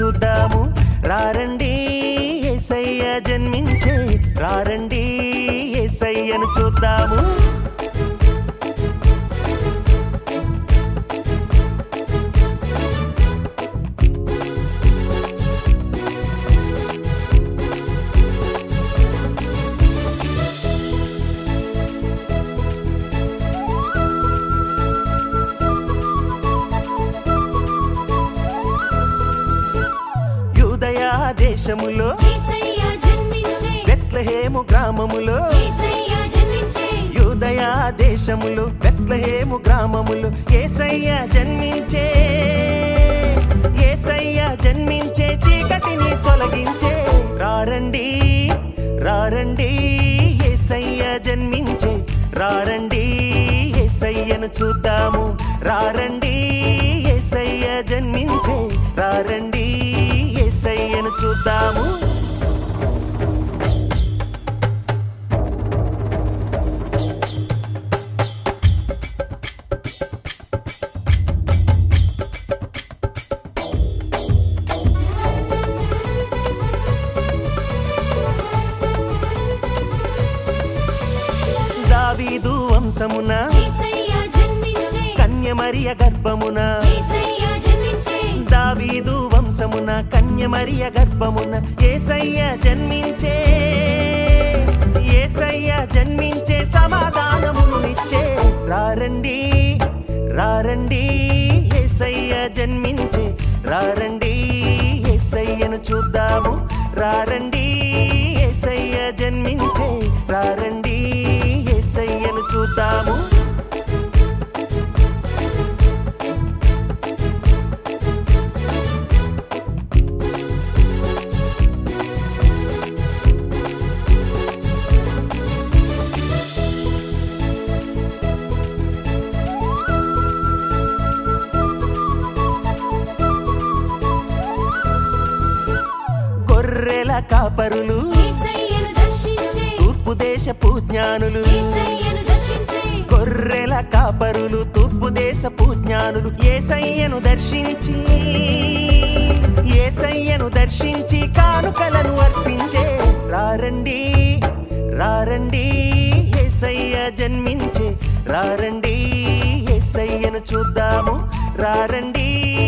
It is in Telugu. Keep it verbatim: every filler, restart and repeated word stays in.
చూద్దాము. రారండి యేసయ్య జన్మించే, రారండి యేసయ్యను చూద్దాము. యూదయ దేశములో బెత్లెహేము గ్రామములో, యూదయ దేశములో బెత్లెహేము గ్రామములో యేసయ్య జన్మించే, యేసయ్య జన్మించే చీకటిని తొలగించే. రారండి రారండి యేసయ్య జన్మించే, రారండి యేసయ్యను చూద్దాము. రారండి యేసయ్య జన్మించే, రారండి యేసయ్యను చూద్దాము. దావీదు వంశమున కన్య మరియ గర్భమున, దావీదు వంశమున కన్య మరియ గర్భమున యేసయ్య జన్మించే, యేసయ్య జన్మించే సమాధానమును నిచ్చే. రారండి రారండి యేసయ్య జన్మించే, రారండి యేసయ్యను చూద్దాము. రారండి యేసయ్య జన్మించే, రారండి యేసయ్యను చూద్దాము. గొర్రెల కాపరులు తూర్పు దేశపు జ్ఞానులు, గొర్రెల కాపరులు తూర్పు దేశపు జ్ఞానులు యేసయ్యను దర్శించి, యేసయ్యను దర్శించి కానుకలను అర్పించే. రారండి రారండి యేసయ్య జన్మించే, రారండి యేసయ్యను చూద్దాము. రారండి